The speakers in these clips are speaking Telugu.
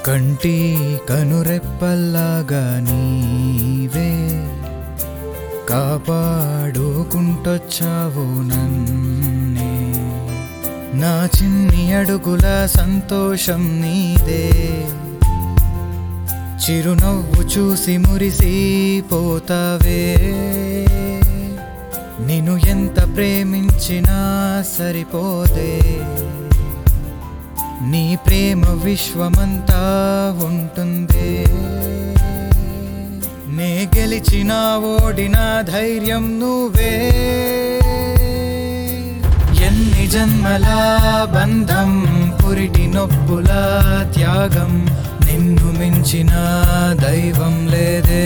కంటి కనురెప్పల్లాగా నీవే కాపాడుకుంటొచ్చావు నన్నే. నా చిన్ని అడుగుల సంతోషం నీదే, చిరునవ్వు చూసి మురిసిపోతావే. నిన్ను ఎంత ప్రేమించినా సరిపోదే, నీ ప్రేమ విశ్వమంతా ఉంటుంది. నే గెలిచినా ఓడినా ధైర్యం నువ్వే. ఎన్ని జన్మల బంధం, పురిటి నొప్పుల త్యాగం, నిన్ను మించిన దైవం లేదే.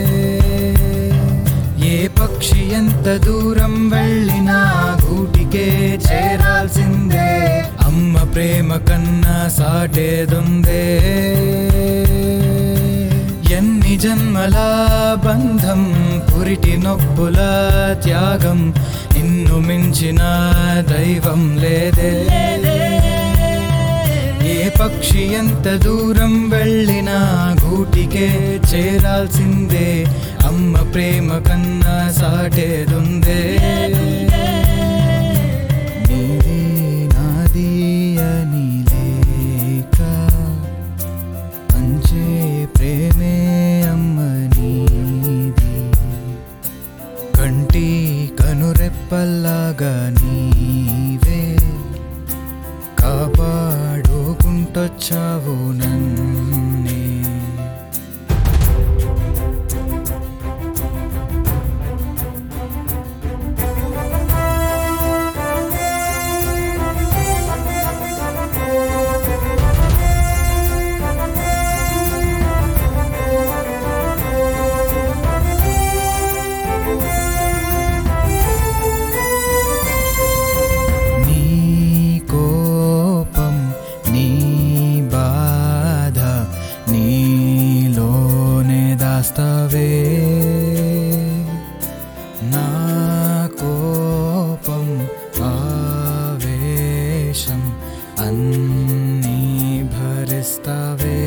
ఏ పక్షి ఎంత దూరం వెళ్ళినా గూటికే చేరాల్సిందే, అమ్మ ప్రేమ కన్నా సాటేదుందే. ఎన్ని జన్మల బంధం, పురిటి నొప్పుల త్యాగం, నిన్ను మించిన దైవం లేదే. ఏ పక్షి ఎంత దూరం వెళ్ళినా గూటికే చేరాల్సిందే, అమ్మ ప్రేమ కన్నా సాటేదుందే. నీది నాది అని లేక పంచే ప్రేమే అమ్మ నీది. కంటి కనురెప్పల్లాగా నీవే కాపాడుకుంటొచ్చావు నన్నే. దాస్తావే నా కోపం ఆవేశం అన్నీ భరిస్తావే.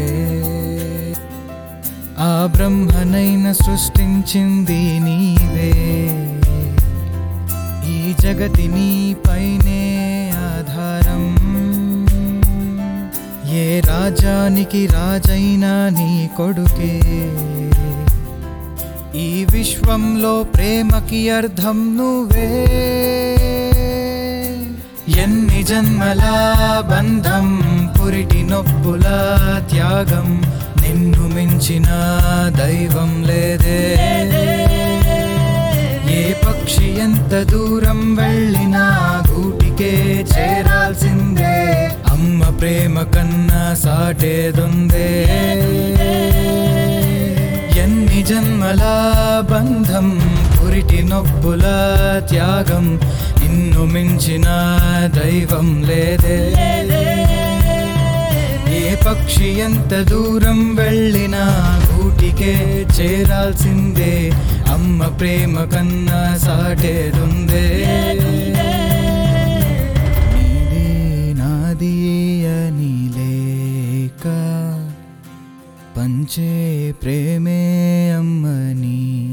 ఆ బ్రహ్మనైన సృష్టించింది నీవే, ఈ జగతి నీపైనే ఆధారం. ఏ రాజానికి రాజైనా నీ కొడుకే, ఈ విశ్వంలో ప్రేమకి అర్థం నువ్వే. ఎన్ని జన్మల బంధం, పురిటి నొప్పుల త్యాగం, నిన్ను మించిన దైవం లేదే. ఏ పక్షి ఎంత దూరం వెళ్ళినా గూటికే చేరాల్సిందే, అమ్మ ప్రేమ కన్నా సాటేదుందే. ఎన్ని జన్మల బంధం, పురిటి నొప్పుల త్యాగం, నిన్ను మించిన దైవం లేదే. ఏ పక్షి ఎంత దూరం వెళ్ళినా గూటికే చేరాల్సిందే, అమ్మ ప్రేమ కన్నా సాటేదుందే. నీది నాది అని లేక పంచే ప్రేమే అమ్మ నీ